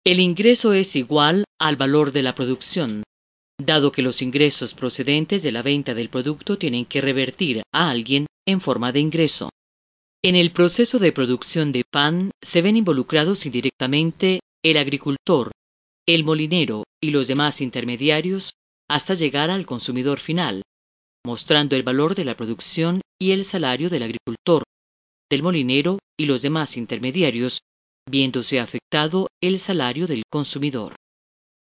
El ingreso es igual al valor de la producción, dado que los ingresos procedentes de la venta del producto tienen que revertir a alguien en forma de ingreso. En el proceso de producción de pan se ven involucrados indirectamente el agricultor, el molinero y los demás intermediarios hasta llegar al consumidor final, mostrando el valor de la producción y el salario del agricultor, del molinero y los demás intermediarios, viéndose afectado el salario del consumidor.